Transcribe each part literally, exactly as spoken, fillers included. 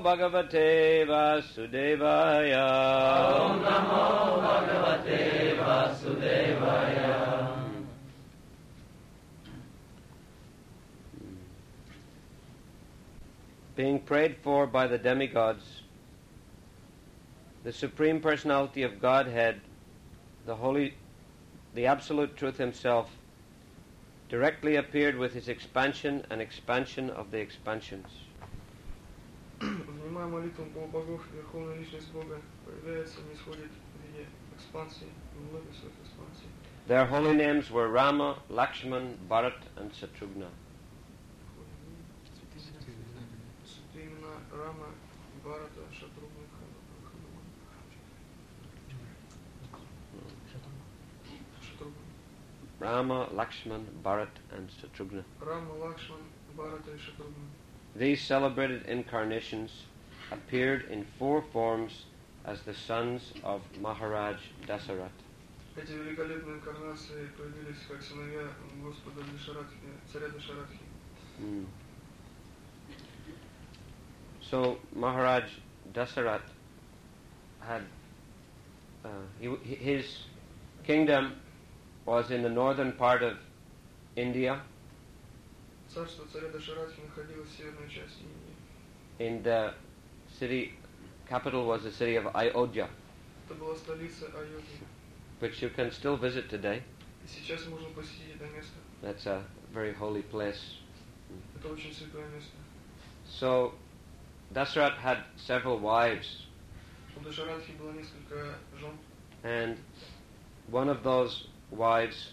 Bhagavate Vasudevaya. Om Namo Bhagavate Vasudevaya. Being prayed for by the demigods, the Supreme Personality of Godhead, the Holy, the Absolute Truth Himself, directly appeared with His expansion and expansion of the expansions. Внимая молитвам Бога богов, Верховная Личность Бога появляется, не сходит в виде экспансии, в глубине своих экспансий. Their holy names were Rama, Lakshman, Bharat, and Shatrugna. Имена Рама, Бхарата, Шатругна, Хануман. Rama, Lakshman, Bharat, and Shatrugna. Rama, Lakshman, Bharata and Shatrugna. These celebrated incarnations appeared in four forms as the sons of Maharaj Dasarat. Эти великолепные инкарнации появились как сыновья Господа Дашаратхи, царя Дашаратхи. Mm. So Maharaj Dasarat had uh, he, his kingdom was in the northern part of India. Царство царя Дашаратхи находилось в северной части Индии. In the city capital was the city of Ayodhya, Это была столица Айодхи. which you can still visit today. И сейчас можно посетить это место. That's a very holy place. Это очень святое место. So Dasarat had several wives, У Дашаратхи было несколько жен. and one of those wives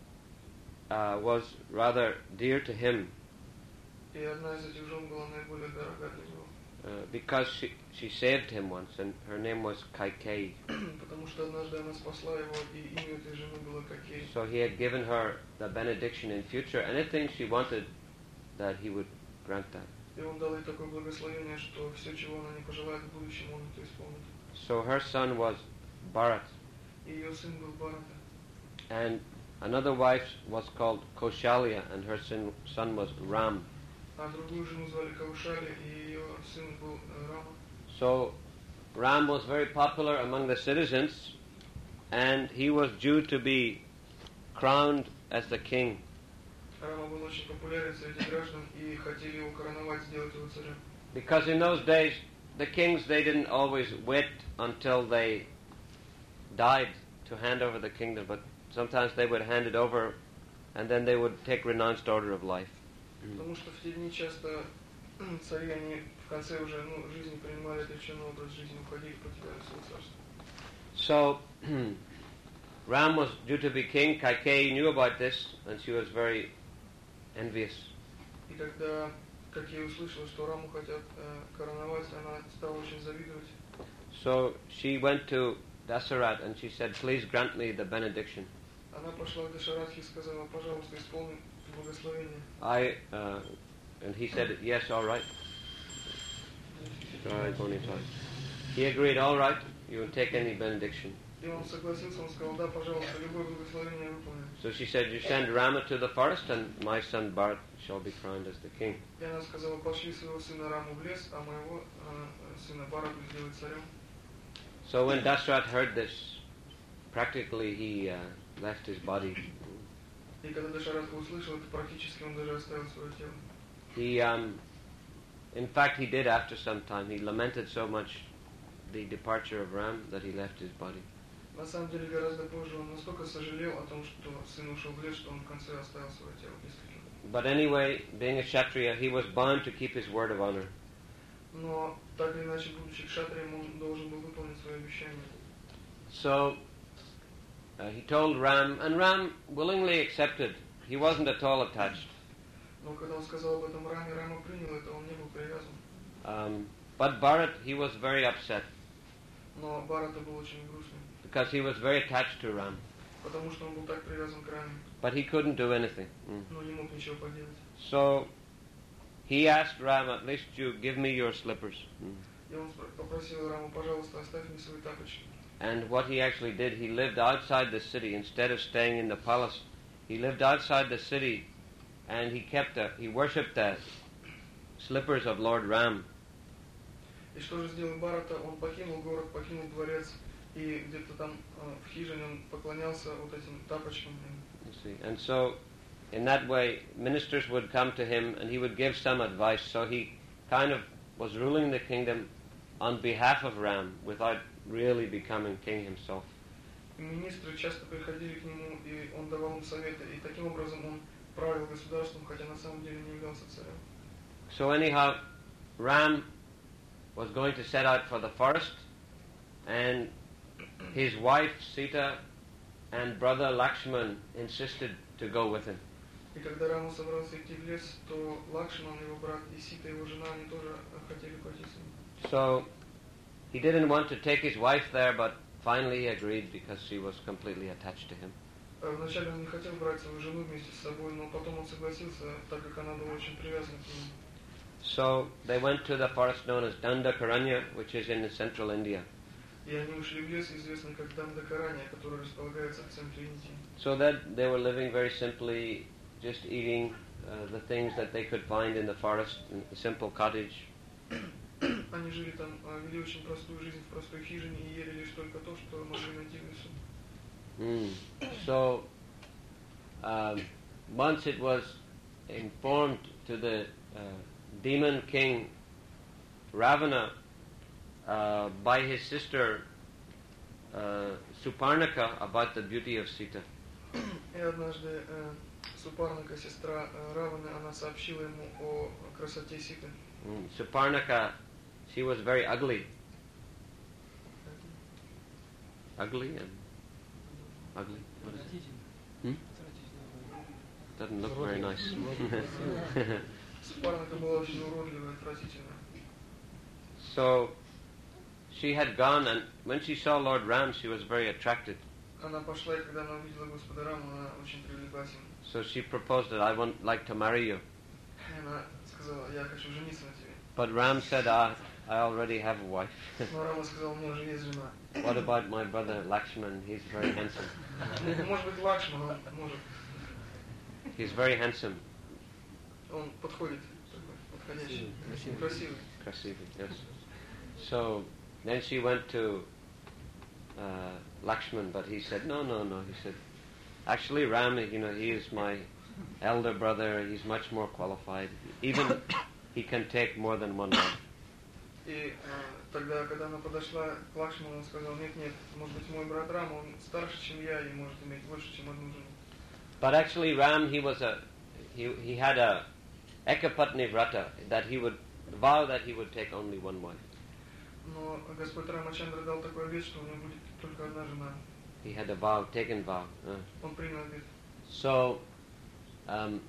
uh, was rather dear to him И одна из этих жен была наиболее дорога для него. uh, because she, she saved him once, and her name was Kaikeyi. Потому что однажды она спасла его, и имя этой жены было Какей. So he had given her the benediction in future. Anything she wanted, that he would grant that. И он дал ей такое благословение, что все, чего она не пожелает в будущем, он это исполнит. So her son was Bharat, И ее сын был Бхарата. and another wife was called Koshalya, and her son, son was Ram. А другую жену звали Каушали, и ее сын был Рама. So Ram was very popular among the citizens, and he was due to be crowned as the king. Рама был очень популярен среди граждан, и хотели его короновать, сделать его царем. Because in those days, the kings, they didn't always wait until they died to hand over the kingdom, but sometimes they would hand it over, and then they would take renounced order of life. Потому что в те дни часто цари, они в конце уже ну, жизни принимали отреченный образ жизни, уходили, покидали свое царство. So Ram was due to be king. Kaikeyi knew about this, and she was very envious. И когда, как я услышала, что Раму хотят э, короновать, она стала очень завидовать. So she went to Dasarat and she said, "Please grant me the benediction." Она пошла к Дашаратхе и сказала: пожалуйста, исполни благословение. I uh, and he said, "Yes, all right." All right, Bonnie, sorry. He agreed, "All right, you will take any benediction." И он согласился, он сказал: да, пожалуйста, любое благословение я выполню. So she said, "You send Rama to the forest, and my son Bharat shall be crowned as the king." И она сказала: пошли своего сына Раму в лес, а моего э, сына Бхарату сделать царем. So when Dasarat heard this, practically he uh, left his body. И когда Дашаратха услышал это, практически он даже оставил свое тело. He, um, in fact, he did after some time. He lamented so much the departure of Ram that he left his body. На самом деле, гораздо позже он настолько сожалел о том, что сын ушел в лес, что он в конце оставил свое тело без таких. But anyway, being a Kshatriya, he was bound to keep his word of honor. Но так или иначе, будучи кшатрием, он должен был выполнить свои обещания. So uh, he told Ram, and Ram willingly accepted. He wasn't at all attached. Но когда он сказал об этом Раме, Рама принял это, он не был привязан. Um, but Bharat, he was very upset Но Бхарата был очень грустным, because he was very attached to Ram. потому что он был так привязан к Раме, But he couldn't do anything. Mm. но не мог ничего поделать. So he asked Ram, "At least you give me your slippers." Mm. И он попросил Раму: пожалуйста, оставь мне свои тапочки. And what he actually did, he lived outside the city instead of staying in the palace. He lived outside the city, and he kept the, he worshipped the slippers of Lord Ram. И что же сделал Бхарата? Он покинул город, покинул дворец, и где-то там э, в хижине он поклонялся вот этим тапочкам. You see, and so in that way, ministers would come to him, and he would give some advice. So he kind of was ruling the kingdom on behalf of Ram, without really becoming king himself. И министры часто приходили к нему, и он давал им советы, и таким образом он правил государством, хотя на самом деле не являлся царем. So anyhow, Ram was going to set out for the forest, and his wife Sita and brother Lakshman insisted to go with him. И когда Рама собрался идти в лес, то Лакшман, его брат, и Сита, его жена, они тоже хотели пойти с ним. So he didn't want to take his wife there, but finally he agreed because she was completely attached to him. Вначале он не хотел брать свою жену вместе с собой, но потом он согласился, так как она была очень привязана к нему. So they went to the forest known as Dandakaranya, which is in central India. И они ушли в лес, известный как Дандакарания, который располагается в центре Индии. So that they were living very simply, just eating uh, the things that they could find in the forest, in a simple cottage. Они жили там, вели очень простую жизнь в простой хижине и ели лишь только то, что могли найти в лесу. Mm. So um, once it was informed to the uh, demon king Ravana uh, by his sister uh, Suparnaka about the beauty of Sita. И однажды э, Супарнака, сестра э, Раваны, она сообщила ему о красоте Ситы. Mm. Suparnaka, she was very ugly. Ugly and ugly. What is it? Hmm? Doesn't look very nice. Супарнака была очень уродливая, отвратительная. So she had gone, and when she saw Lord Ram, she was very attracted. Она пошла, и когда она увидела Господа Раму, она очень привлекательна. So she proposed that I want like to marry you. И она сказала, я хочу жениться на тебе. But Ram said, ah, I already have a wife. Но Рама сказал, у меня уже есть жена. What about my brother Lakshman? He's very handsome. Может быть, Лакшман, он может. He's very handsome. Он подходит, такой, подходящий, красивый. Krasivi, yes. So then she went to uh, Lakshman, but he said, no, no, no. He said, actually, Ram, you know, he is my elder brother. He's much more qualified. Even he can take more than one wife. И э, тогда, когда она подошла к Лакшману, он сказал, нет, нет, может быть, мой брат Рам, он старше, чем я, и может иметь больше, чем одну жену. But actually, Ram, he was a, he he had a ekapatni vrata, that he would vow that he would take only one wife. Но Господь Рамачандра дал такой обет, что у него будет только одна жена. He had a vow, taken vow. Uh. Он принял обет. So, um,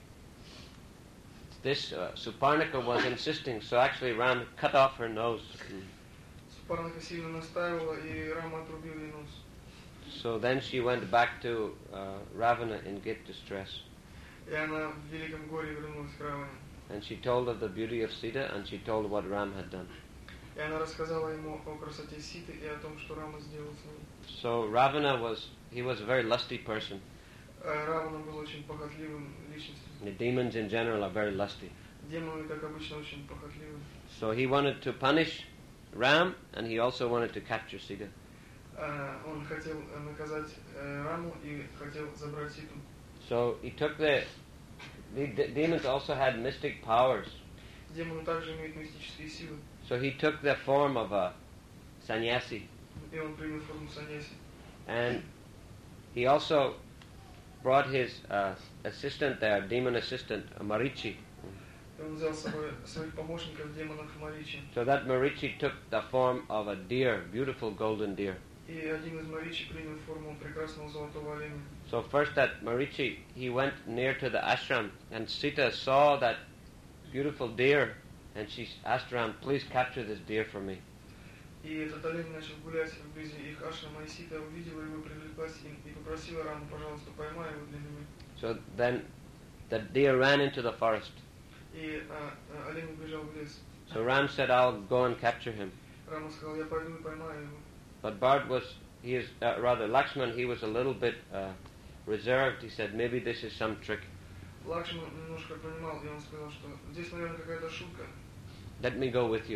this uh, Suparnaka was insisting, so actually Ram cut off her nose. Супарнака сильно настаивала, и Рама отрубил ей нос. So then she went back to uh, Ravana in great distress. И она в великом горе вернулась к Раване. And she told of the beauty of Sita, and she told what Ram had done. И она рассказала ему о красоте Ситы и о том, что Рама сделал с ней. So Ravana was, he was a very lusty person. Равана был очень похотливым личностью. The demons in general are very lusty. Демоны, как обычно, очень похотливы. So he wanted to punish Ram, and he also wanted to capture Sita. Он хотел наказать Раму и хотел забрать Ситу. So he took the, the, the demons also had mystic powers. Демоны также имеют мистические силы. So he took the form of a sannyasi. И он принял форму саньяси. And he also brought his uh, assistant there, demon assistant, uh, Marichi. И он взял с собой своих помощников, демонов Маричи. So that Marichi took the form of a deer, beautiful golden deer. И один из Маричи принял форму прекрасного золотого оленя. So first that Marichi, he went near to the ashram, and Sita saw that beautiful deer, and she asked Ram, please capture this deer for me. И этот олень начал гулять вблизи их ашрама, и Сита увидела его, привлеклась им и попросила Раму, пожалуйста, поймай его для меня. So then the deer ran into the forest. И а, а, олень убежал в лес. So Ram said, I'll go and capture him. Рама сказал, я пойду и поймаю его. But Bharat was, he is, uh, rather Lakshman, he was a little bit uh, reserved. He said, maybe this is some trick. Лакшман немножко понимал, и он сказал, что здесь, наверное, какая-то шутка. Let me go with you.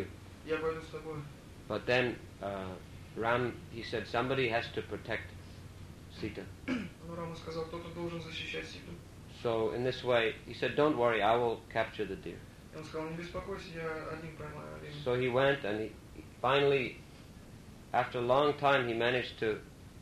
я пойду с тобой. But then uh, Ram, he said, somebody has to protect Sita. Но Рама сказал, кто-то должен защищать Ситу. So in this way, he said, don't worry, I will capture the deer. И он сказал, не беспокойся, я один поймаю оленя. So he went, and he, he finally, after a long time, he managed to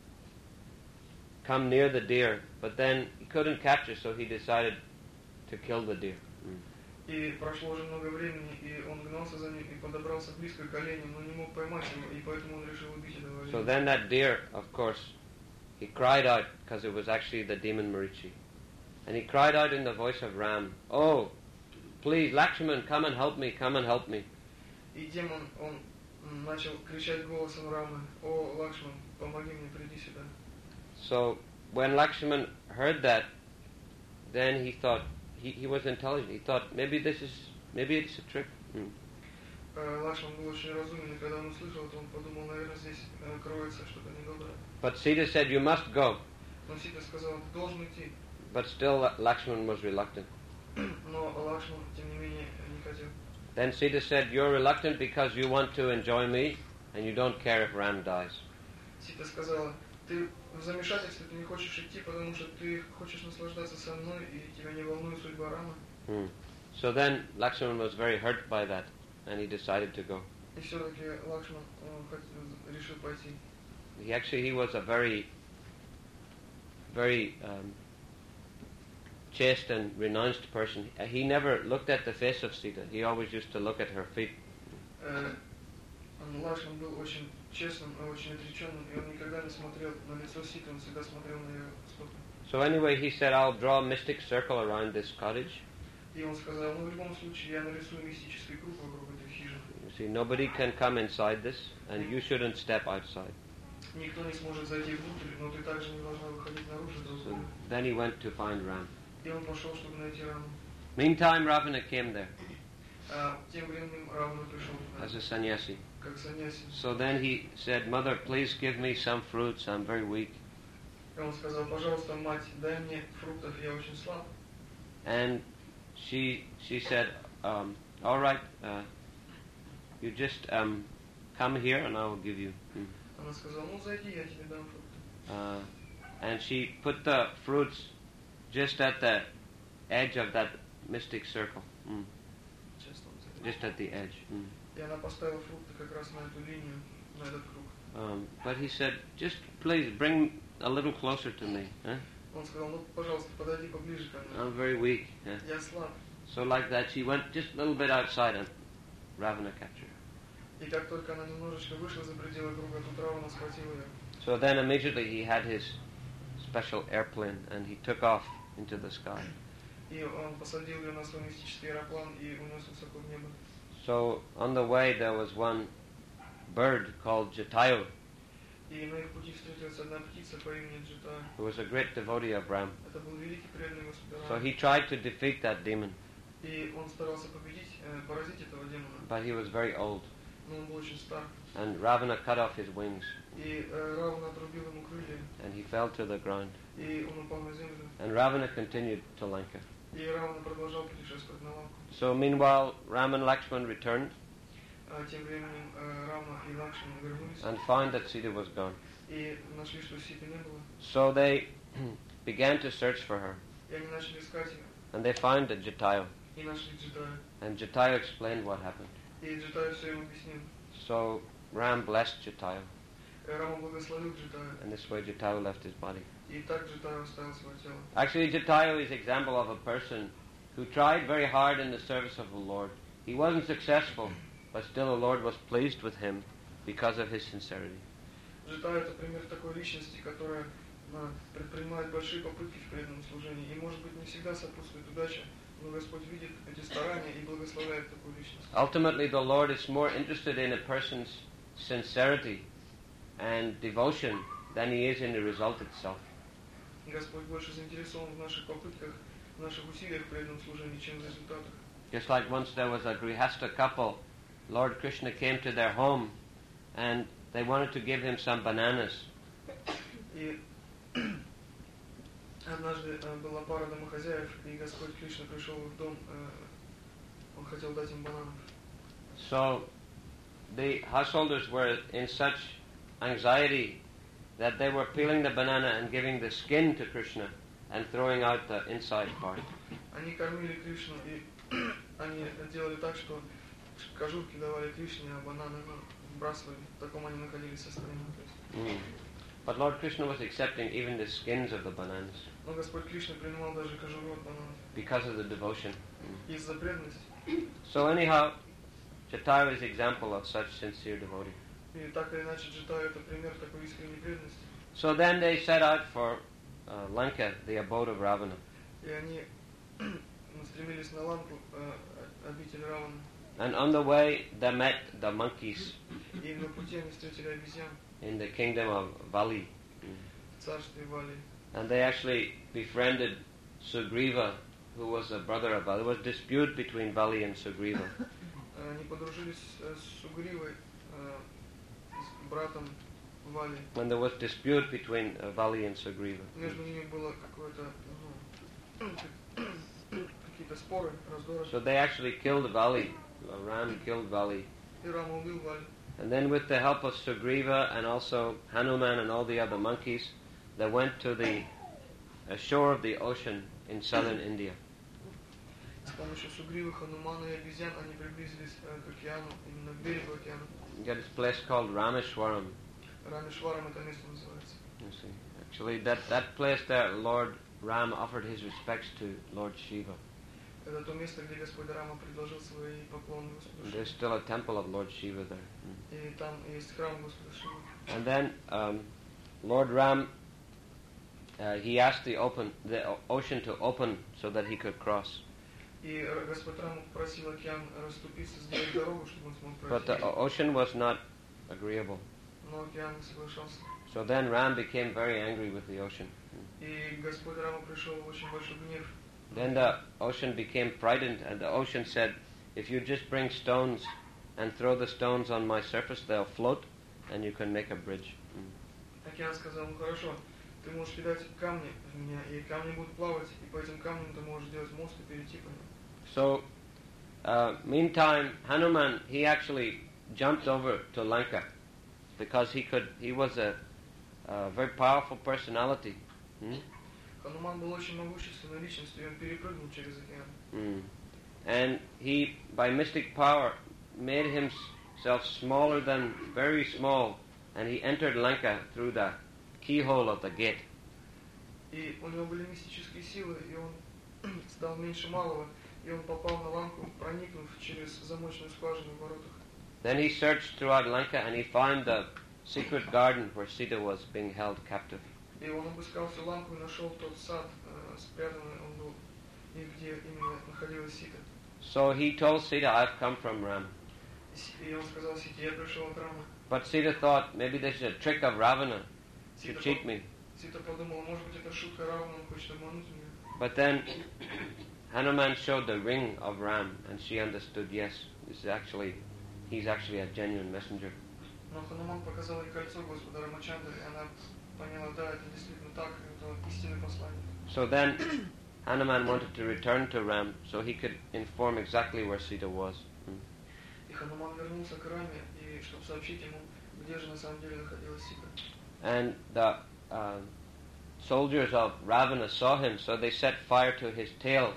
come near the deer, but then he couldn't capture, so he decided to kill the deer. Mm. И прошло уже много времени, и он гнался за ним, и подобрался близко к оленю, но не мог поймать его, и поэтому он решил убить этого оленя. So then that deer, of course, he cried out, because it was actually the demon Marichi. And he cried out in the voice of Ram, "Oh, please, Lakshman, come and help me, come and help me." И демон, он начал кричать голосом Рамы, «О, Лакшман, помоги мне, приди сюда». So when Lakshman heard that, then he thought, he, he was intelligent, he thought, maybe this is, maybe it's a trick. Mm. Лакшман был очень разумен, и когда он услышал это, он подумал, наверное, здесь кроется что-то недоброе. But Sita said, "You must go." Но Сита сказал, ты должен идти. But still Lakshman was reluctant. Но Лакшман, тем не менее, не хотел. Then Sita said, "You're reluctant because you want to enjoy me, and you don't care if Ram dies." Сита сказала, ты в замешательстве, ты не хочешь идти, потому что ты хочешь наслаждаться со мной, и тебя не волнует судьба Рама. Hmm. So then Lakshman was very hurt by that, and he decided to go. И все-таки Лакшман решил пойти. He actually, he was a very, very um, chaste and renounced person. He never looked at the face of Sita. He always used to look at her feet. Лакшман был очень честным, очень отреченным, и он никогда не смотрел на лицо Ситы, он всегда смотрел на ее стопы. So anyway, he said, "I'll draw a mystic circle around this cottage." И он сказал, ну в любом случае я нарисую мистический круг вокруг этой хижины. You see, nobody can come inside this, and you shouldn't step outside. Никто не сможет зайти внутрь, но ты также не должна выходить наружу. So then he went to find Ram. И он пошел, чтобы найти Раму. Meantime, Ravana came there А тем временем Равана пришел as a sannyasi. как саньяси. So then he said, "Mother, please give me some fruits. I'm very weak." И он сказал, пожалуйста, мать, дай мне фруктов, я очень слаб. And she she said, um, "All right, uh, you just um, come here, and I will give you." Mm. Она сказала, ну зайди, я тебе дам фрукты. Uh, and she put the fruits just at the edge of that mystic circle. Mm. Just at the edge. Mm. И она поставила фрукты как раз на эту линию, на этот круг. Um, but he said, "Just please bring a little closer to me. Huh? Он сказал, ну пожалуйста, подойди поближе ко мне. I'm very weak." Huh? Я слаб. So like that, she went just a little bit outside, and Ravana captured her. И как только она немножечко вышла за пределы круга, тут Равана схватил ее. So then immediately he had his special airplane, and he took off into the sky. И он посадил ее на свой мистический аэроплан и унес высоко в небо. So on the way there was one bird called Jatayu, И на их пути встретилась одна птица по имени Джитая. who was a great devotee of Ram. Это был великий преданный Господа So Рама. he tried to defeat that demon, И он старался победить, э, поразить этого демона. but he was very old, Но он был очень стар. and Ravana cut off his wings, И э, Равана отрубил ему крылья. and he fell to the ground. И он упал на землю. And Ravana continued to Lanka. И Равана продолжал путешествовать на Ланку. So meanwhile, Ram and Lakshman returned А тем временем э, Рама и Лакшман вернулись. and found that Sita was gone. И нашли, что Ситы не было. So they began to search for her, И они начали искать ее. and they found the Jatayu. И нашли Джитаю. And Jatayu explained what happened. И Джитаю все им объяснил. So Ram blessed Jatayu, И Рама благословил Джитаю. and this way Jatayu left his body. И так Джитаю оставил свое тело. Actually, Jatayu is an example of a person who tried very hard in the service of the Lord. He wasn't successful, but still the Lord was pleased with him because of his sincerity. Джитаю это пример такой личности, которая а, предпринимает большие попытки в преданном служении. И может быть не всегда сопутствует удача, но Господь видит эти старания и благословляет такую личность. Ultimately, the Lord is more interested in a person's sincerity and devotion than he is in the result itself. Господь больше заинтересован в наших попытках, в наших усилиях в преданном служении, чем в результатах. Just like once there was a Grihastha couple, Lord Krishna came to their home and they wanted to give him some bananas. И однажды э, была пара домохозяев, и Господь Кришна пришел в дом, э, он хотел дать им бананов. So the householders were in such anxiety that they were peeling the banana and giving the skin to Krishna and throwing out the inside part. Они кормили Кришну, и они делали так, что кожурки давали Кришне, а бананы ну, выбрасывали. В таком они находились состоянии. Mm. But Lord Krishna was accepting even the skins of the bananas. Но Господь Кришна принимал даже кожуру от бананов. Because of the devotion. Mm. Из-за преданности. So anyhow, Jatayu is an example of such sincere devotee. И так или иначе Джатаю это пример такой искренней преданности. So then they set out for uh, Lanka, the abode of Ravana. И они стремились на Ланку, обитель Равана. And on the way they met the monkeys. И на пути они встретили обезьян. In the kingdom of Vali. В царстве Вали. And they actually befriended Sugriva, who was a brother of Vali. There was a dispute between Vali and Sugriva. Они подружились с Сугривой, с братом Вали. When there was dispute between uh, Vali and Sugriva. Между ними было какое-то, ну, какие-то споры, раздоры. So they actually killed Vali. Ram killed Vali. И Рама убил Вали. And then with the help of Sugriva and also Hanuman and all the other monkeys, they went to the uh, shore of the ocean in southern India. С помощью Сугривы, Ханумана и обезьян они приблизились к океану, именно к берегу океана. You got this place called Rameshwaram. Рамешварам это место называется. You see, actually, that, that place there, Lord Ram offered his respects to Lord Shiva. Это то место, где Господь Рама предложил свои поклоны Господу Шиве. There's still a temple of Lord Shiva there. И там есть храм Господа Шивы. And then um, Lord Ram, uh, he asked the open the ocean to open so that he could cross. И Господь Рама попросил океан расступиться, сделать дорогу, чтобы он смог But пройти. the ocean was not agreeable. Но океан не соглашался. So then Ram became very angry with the ocean. И Господь Рама пришел в очень большой гнев. Then the ocean became frightened, and the ocean said, if you just bring stones and throw the stones on my surface, they'll float, and you can make a bridge. Океан сказал, ну хорошо, ты можешь кидать камни в меня, и камни будут плавать, и по этим камням ты можешь делать мост и перейти по ним. So, uh, meantime, Hanuman, he actually jumped over to Lanka, because he could, he was a, a very powerful personality. Hmm? Хануман был очень могущественной личностью, и он перепрыгнул через океан. Mm. And he, by mystic power, made himself smaller than very small, and he entered Lanka through the keyhole of the gate. И у него были мистические силы, и он стал меньше малого, и он попал на Ланку, проникнув через замочную скважину в воротах. Then he searched throughout Lanka, and he found the secret garden where Sita was being held captive. И он обыскал всю Ланку и нашел тот сад, э, спрятанный он был, и где именно находилась Сита. So he told Sita, I've come from Ram. И он сказал Сите, я пришел от Рама. But Sita thought, maybe this is a trick of Ravana to Сита, cheat me. Сита подумала, может быть, это шутка Равана, он хочет обмануть меня. But then Hanuman showed the ring of Ram, and she understood, yes, this is actually, he's actually a genuine messenger. Но Хануман показал ей кольцо Господа Рамачандры, и она поняла, да, это действительно так, это истинный посланник. So then Hanuman wanted to return to Ram so he could inform exactly where Sita was. И Хануман вернулся к Раме, и чтобы сообщить ему, где же на самом деле находилась Сита. And the uh, soldiers of Ravana saw him, so they set fire to his tail.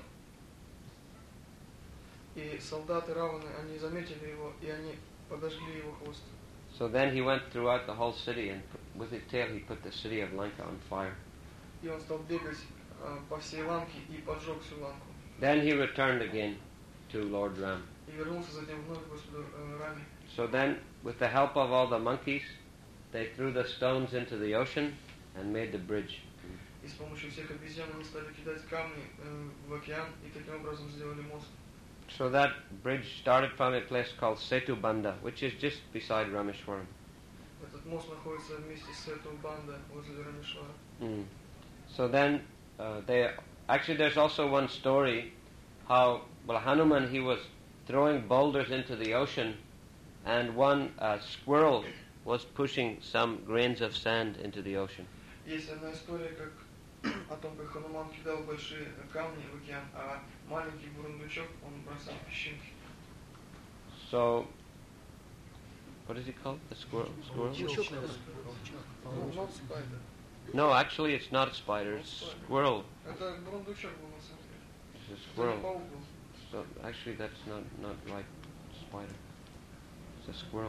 И солдаты Раваны, они заметили его, и они подожгли его хвост. So then he went throughout the whole city, and put, with his tail he put the city of Lanka on fire. И он стал бегать uh, по всей Ланке и поджег всю Ланку. Then he returned again to Lord Ram. И вернулся затем вновь к Господу uh, Раме. So then, with the help of all the monkeys, they threw the stones into the ocean and made the bridge. И с помощью всех обезьян они стали кидать камни uh, в океан, и таким образом сделали мост. So that bridge started from a place called Setubanda, which is just beside Rameshwaram. Этот мост находится вместе с Сетубанда возле Рамешвара. Mm. So then, uh, they actually there's also one story how well Hanuman he was throwing boulders into the ocean, and one uh, squirrel was pushing some grains of sand into the ocean. Есть одна история, как о том, как Хануман кидал большие камни в океан, а маленький бурундучок, он бросал песчинки. So what is he called? The squirrel? Squirrel? Ну, not spider. No, actually it's not a spider, it's squirrel. Это бурундучок был на самом деле. It's a Это не squirrel. паук был. So actually that's not, not right. Spider. It's a squirrel.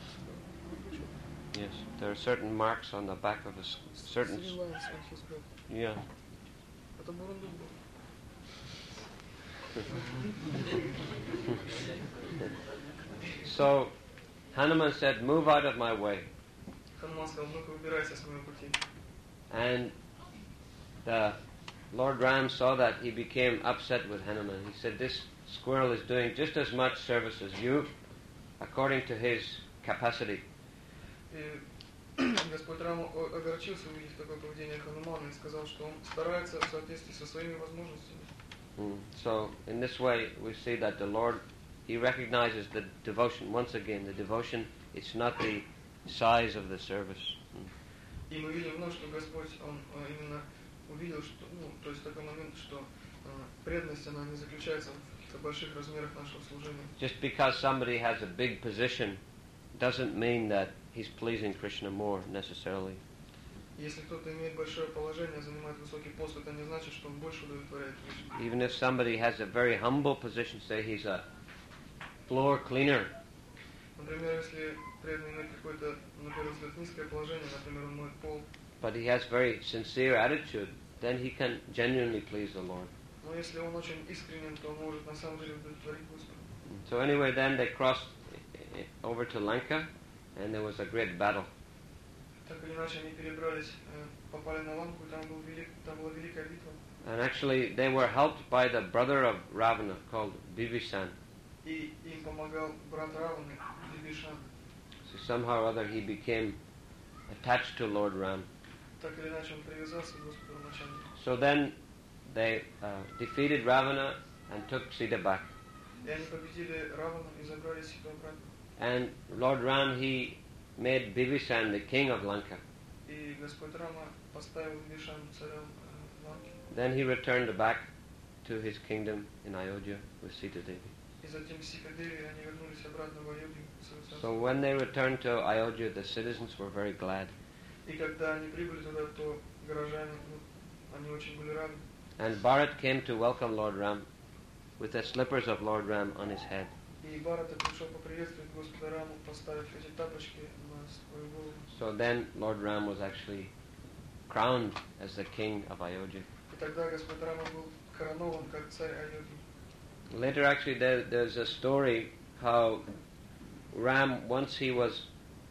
Yes, there are certain marks on the back of a s- certain... s- Three lines on his back. Yeah. Это бурундук был. So Hanuman said, move out of my way. Хануман сказал, ну-ка убирайся с моего пути. And the Lord Ram saw that. He became upset with Hanuman. He said, this squirrel is doing just as much service as you, according to his capacity. И Господь Рама о- огорчился, увидев такое поведение Ханумана, и сказал, что он старается в соответствии со своими возможностями. Mm. So in this way we see that the Lord, He recognizes the devotion. Once again, the devotion, it's not the size of the service. Mm. И мы видим вновь, что Господь, Он э, именно увидел, что, ну, то есть такой момент, что э, преданность, она не заключается в каких-то больших размерах нашего служения. Just because somebody has a big position doesn't mean that he's pleasing Krishna more necessarily. Если кто-то имеет большое положение, занимает высокий пост, это не значит, что он больше удовлетворяет Кришну. Even if somebody has a very humble position, say he's a floor cleaner, Например, если преданный имеет какое-то, на первый взгляд, низкое положение, например, он моет пол, but he has very sincere attitude, then he can genuinely please the Lord. но если он очень искренен, то он может на самом деле удовлетворить Господа. So anyway, then they crossed eh, over to Lanka, and there was a great battle. Так или иначе, они перебрались, э, попали на Ланку, и там, был велик, там была великая битва. And actually, they were helped by the brother of Ravana called Bibhisan. И им помогал брат Раваны, Бибишан. So somehow or other he became attached to Lord Ram. Так или иначе, он привязался к Господу Рамачандре. So then they uh, defeated Ravana and took Sita back. И они победили Равану и забрали Ситу обратно. And Lord Ram, he made Bibhisan the king of Lanka. И Господь Рама поставил Бибишан царем э, Ланки. Then he returned back to his kingdom in Ayodhya with Sita Devi. И затем Сита Деви, они вернулись обратно в Айодхию, в свое царство. So when they returned to Ayodhya, the citizens were very glad. И когда они прибыли туда, то горожане, ну, они очень были рады. And Bharat came to welcome Lord Ram with the slippers of Lord Ram on his head. И Барата пришел поприветствовать Господа Раму, поставив эти тапочки на свою голову. So then Lord Ram was actually crowned as the king of Ayodhya. И тогда Господь Рама был коронован как царь Айодхи. Later actually there, there's a story how Ram, once he was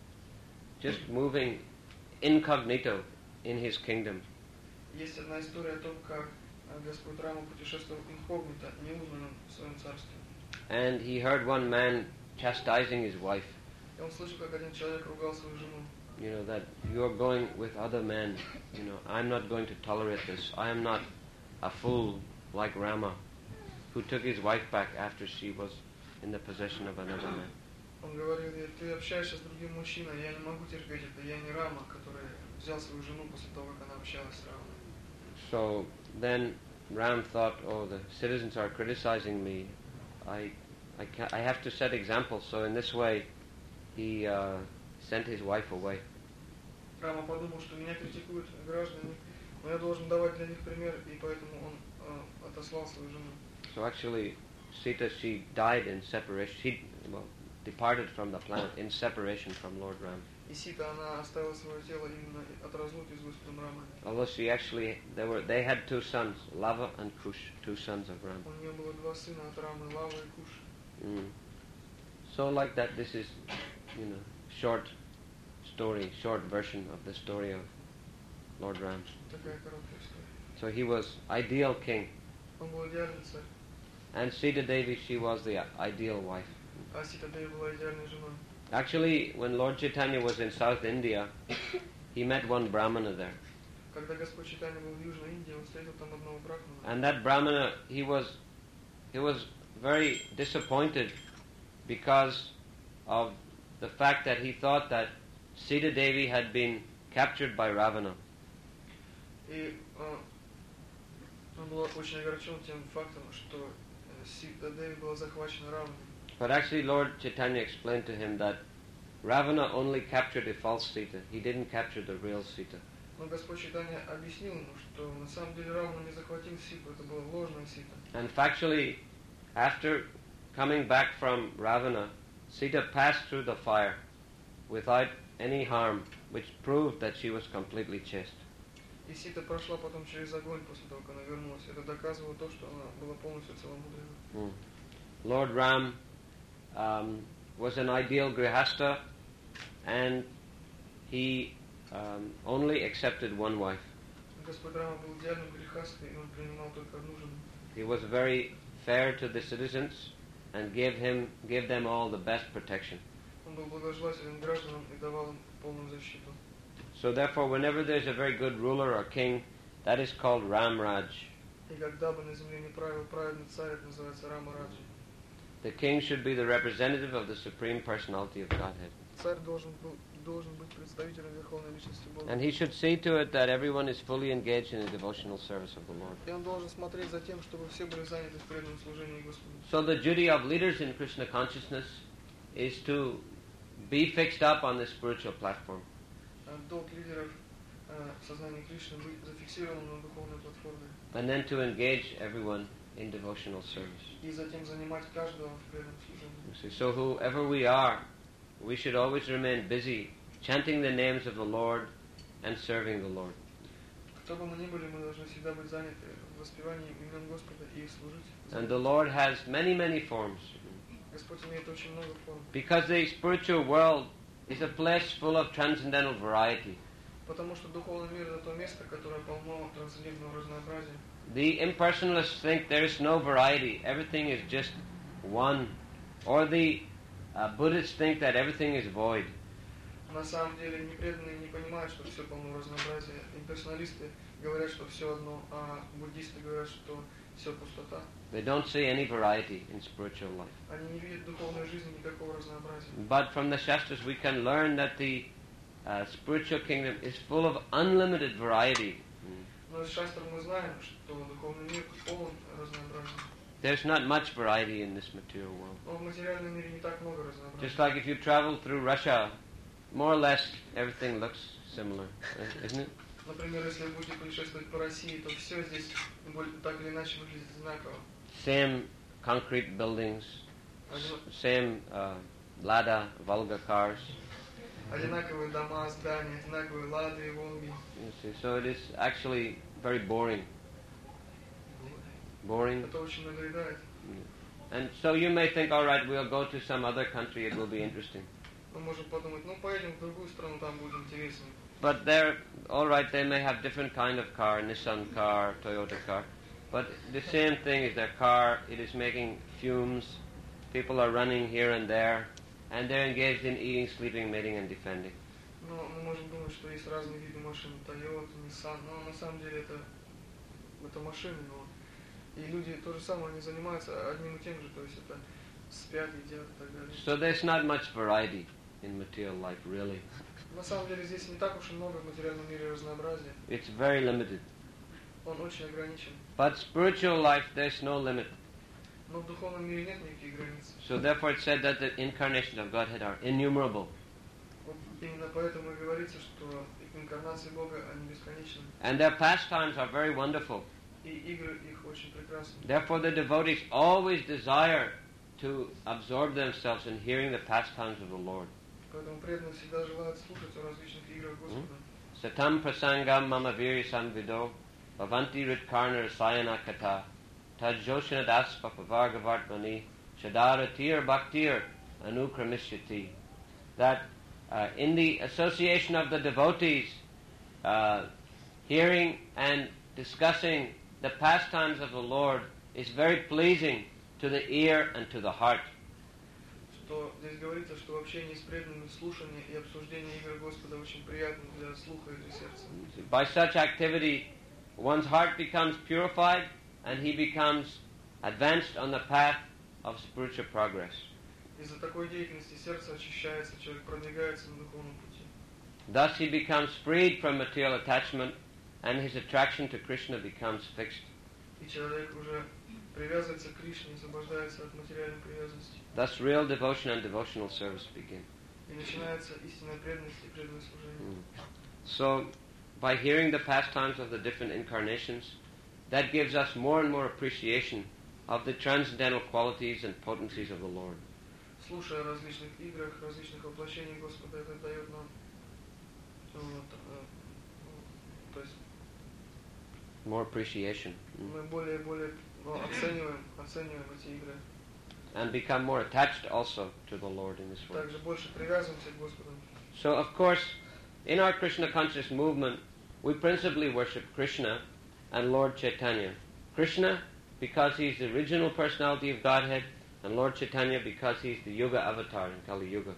just moving incognito in his kingdom. Есть одна история о том, как э, Господь Рама путешествовал инкогнито, неузнанным в своем царстве. And he heard one man chastising his wife, И он слышал, как один человек ругал свою жену. you know, that you're going with other men, you know, I'm not going to tolerate this. I am not a fool like Rama, who took his wife back after she was in the possession of another man. Он говорил ей, ты общаешься с другим мужчиной, я не могу терпеть это, я не Рама, который взял свою жену после того, как она общалась с Рамой. So then Ram thought, oh, the citizens are criticizing me. I, I, ca I have to set example. So in this way, he uh, sent his wife away. Рама подумал, что меня критикуют граждане, но я должен давать для них пример, и поэтому он э, отослал свою жену. So actually, Sita, she died in separation. She, well, departed from the planet in separation from Lord Ram. И Сита, она оставила свое тело именно от разлуки с Господом Рамой. Although she actually, they were, they had two sons, Lava and Kush, two sons of Ram. У нее было два сына от Рамы, Лава и Куш. Mm. So like that, this is, you know, short story, short version of the story of Lord Ram. Такая короткая история. So he was ideal king, Он был идеальный царь, and Sita Devi, she was the ideal wife. а Сита Деви была идеальной женой. Actually, when Lord Chaitanya was in South India, he met one Brahmana there. Когда Господь Чайтанья был в Южной Индии, он встретил там одного брахмана. And that Brahmana, he was, he was very disappointed because of the fact that he thought that Sita Devi had been captured by Ravana. И э, он был очень огорчен тем фактом, что э, Сита Деви была захвачена Равной. But actually Lord Chaitanya explained to him that Ravana only captured a false Sita. He didn't capture the real Sita. Но Господь Чайтанья объяснил ему, что на самом деле Равана не захватил Ситу, это была ложная Сита. And factually, after coming back from Ravana, Sita passed through the fire without any harm, which proved that she was completely chaste. И Сита прошла потом через огонь после того, как она вернулась. Это доказывало то, что она была полностью целомудренна. Mm. Lord Ram um, was an ideal grihasta, and he um, only accepted one wife. Господь Рама был идеальным грехастом, и он принимал только одну жену. He was very fair to the citizens and gave him gave them all the best protection. Он был благожелателен гражданам и давал им полную защиту. So therefore, whenever there's a very good ruler or king, that is called Ram Raj. И когда бы на земле не правил праведный царь, это называется Рама Раджа. The king should be the representative of the Supreme Personality of Godhead. Царь должен был должен быть представителем Верховной Личности Бога. And he should see to it that everyone is fully engaged in the devotional service of the Lord. И он должен смотреть за тем, чтобы все были заняты в преданном служении Господу. So the duty of leaders in Krishna consciousness is to be fixed up on the spiritual platform. Долг лидеров в сознании Кришны быть зафиксированным на духовной платформе. And then to engage everyone in devotional service. И затем занимать каждого в преданном служении. So whoever we are, we should always remain busy chanting the names of the Lord and serving the Lord. Кто бы мы ни были, мы должны всегда быть заняты воспеванием имен Господа и служить. And the Lord has many, many forms. Господь имеет очень много форм. Because the spiritual world is a place full of transcendental variety. Потому что духовный мир это то место, которое полно трансцендентного разнообразия. The impersonalists think there is no variety, everything is just one. Or the uh, Buddhists think that everything is void. На самом деле непреданные не понимают, что все полно разнообразия. Имперсоналисты говорят, что все одно, а буддисты говорят, что все пустота. They don't see any variety in spiritual life. Они не видят в духовной жизни никакого разнообразия. But from the Shastras we can learn that the uh, spiritual kingdom is full of unlimited variety. Но из шастр мы знаем, что духовный мир полон разнообразия. There's not much variety in this material world. Но в материальном мире не так много разнообразия. Just like if you travel through Russia, more or less everything looks similar, isn't it? Например, если вы будете путешествовать по России, то все здесь так или иначе выглядит одинаково. Same concrete buildings, same uh, Lada, Volga cars. Одинаковые дома, здания, одинаковые Лады и Волги. You see, so it is actually very boring. Boring. Это очень надоедает. And so you may think, all right, we'll go to some other country, it will be interesting. Мы можем подумать, ну поедем в другую страну, там будет интереснее. But they're, all right, they may have different kind of car, Nissan car, Toyota car. But the same thing is their car, it is making fumes, people are running here and there, and they're engaged in eating, sleeping, mating, and defending. Но мы можем думать, что есть разные виды машин, Toyota, Nissan, но на самом деле это, это машины, но и люди то же самое, они занимаются одним и тем же, то есть это спят, едят и так далее. So there's not much variety in material life, really. На самом деле здесь не так уж и много в материальном мире разнообразия. It's very limited. Он очень ограничен. But spiritual life, there's no limit. Но в духовном мире нет никаких границ. So therefore it said that the incarnations of Godhead are innumerable. Вот именно поэтому и говорится, что инкарнации Бога, они бесконечны. And their pastimes are very wonderful. И игры их очень прекрасны. Therefore the devotees always desire to absorb themselves in hearing the pastimes of the Lord. Поэтому преданные всегда желают слушать о различных играх Господа. Satam prasangam mama viri samvido bhavanti ritkarna rasayana kata tajoshanad aspa pavargavartmani shadaratir bhaktir anukramishyati. That uh, in the association of the devotees, uh, hearing and discussing the pastimes of the Lord is very pleasing to the ear and to the heart. Что здесь говорится, что в общении с преданными слушание и обсуждение игр Господа очень приятно для слуха и для сердца. By such activity, one's heart becomes purified and he becomes advanced on the path of spiritual progress. Из-за такой деятельности сердце очищается, человек продвигается на духовном пути. Thus he becomes freed from material attachment and his attraction to Krishna becomes fixed. И человек уже привязывается к Кришне, освобождается от материальной привязанности. Thus real devotion and devotional service begin. И начинается истинная преданность и преданное служение. Mm. So, by hearing the pastimes of the different incarnations, that gives us more and more appreciation of the transcendental qualities and potencies of the Lord. Слушая о различных играх, различных воплощениях Господа, это дает нам вот, э, то есть More appreciation. Mm. мы более и более ну, оцениваем, оцениваем эти игры. And become more attached also to the Lord in this way. Также больше привязываемся к Господу. So, of course, in our Krishna conscious movement, we principally worship Krishna and Lord Chaitanya. Krishna, because he's the original personality of Godhead, and Lord Chaitanya, because he's the Yuga avatar in Kali Yuga.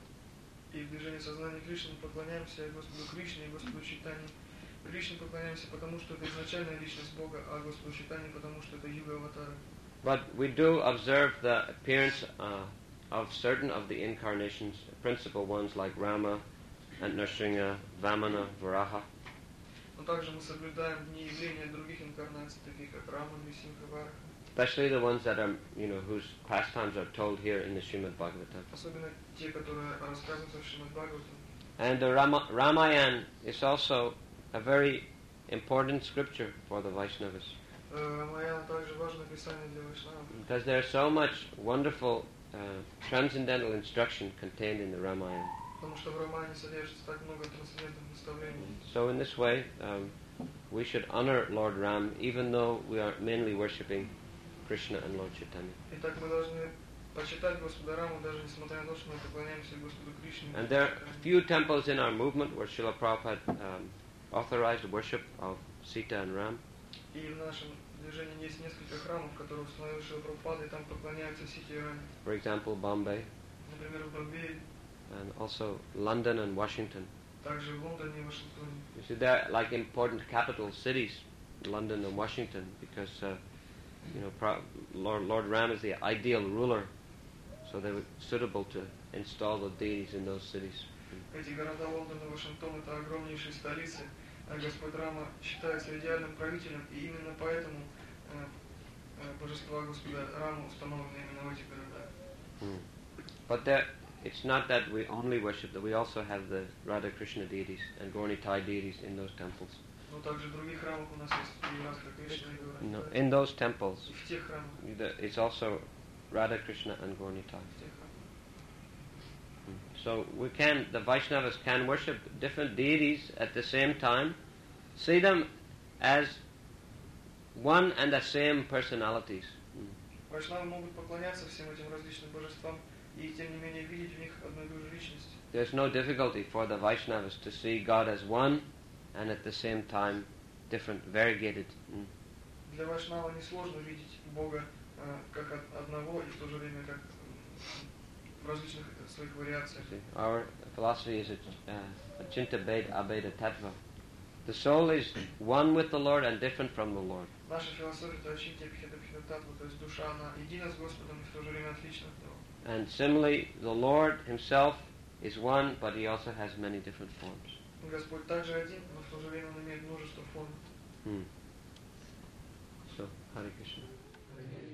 И в движении сознания Кришны поклоняемся Господу Кришне и Господу Чайтанье. Кришне поклоняемся потому, что это изначальная личность Бога, а Господу Чайтанье потому, что это Юга аватара. But we do observe the appearance uh, of certain of the incarnations, principal ones like Rama and Nrsimha, Vamana, Varaha. Но также мы соблюдаем дни явления других инкарнаций, таких как Рама, Нрисимха, Вараха. Especially the ones that are, you know, whose pastimes are told here in the Srimad Bhagavatam. Особенно те, которые рассказываются в Шримад Бхагаватам. And the Rama, Ramayana is also a very important scripture for the Vaishnavas. Рамаяна также важное писание для вайшнавов. Because there's so much wonderful uh, transcendental instruction contained in the Ramayana. Потому что в Рамаяне содержится так много трансцендентных наставлений. So in this way, um, we should honor Lord Ram, even though we are mainly worshipping Krishna and Lord Chaitanya. Итак, мы должны почитать Господа Раму, даже несмотря на то, что мы поклоняемся Господу Кришне. And there are a few temples in our movement where Srila Prabhupada um, authorized worship of Sita and Ram. И в нашем движении есть несколько храмов, которые установил Шрила Прабхупада, и там поклоняются Сите и Раме. For example, Bombay, Например, в Бомбее, and also London and Washington. также в Лондоне и Вашингтоне. You see, they're like important capital cities, London and Washington, because uh, you know Pro- Lord, Lord Ram is the ideal ruler, so they were suitable to install the deities in those cities. Эти города Лондон и Вашингтон — это огромнейшие столицы, а Господь Рама считается идеальным правителем, и именно поэтому э, э, божества Господа Рамы установлены именно в этих городах. Mm. But there, it's not that we only worship, that we also have the Radha Krishna deities and Gaurnitai deities in those temples. Но также в других храмах у нас есть и Радха Кришна, и No, Гауранитая. in those temples, И в тех храмах, the- it's also Radha Krishna and Gaurnitai. в тех храмах. So we can, the Vaishnavas can worship different deities at the same time, see them as one and the same personalities. Вайшнавы могут поклоняться всем этим различным божествам и, тем не менее, видеть в них одну и ту же личность. There's no difficulty for the Vaishnavas to see God as one and at the same time different, variegated. Mm. Для Вайшнава несложно видеть Бога э, как от одного и в то же время как э, в различных своих вариациях. See, our philosophy is a, uh, a Chinta Beda Abeda Tattva. The soul is one with the Lord and different from the Lord. Наша философия — это Ачинтия Бхеда Бхеда Татва, то есть душа, она едина с Господом и в то же время отлична от Него. And similarly, the Lord himself is one, but he also has many different forms. Господь также один, но в то же время Он имеет множество форм. Hmm. So, Hare Krishna.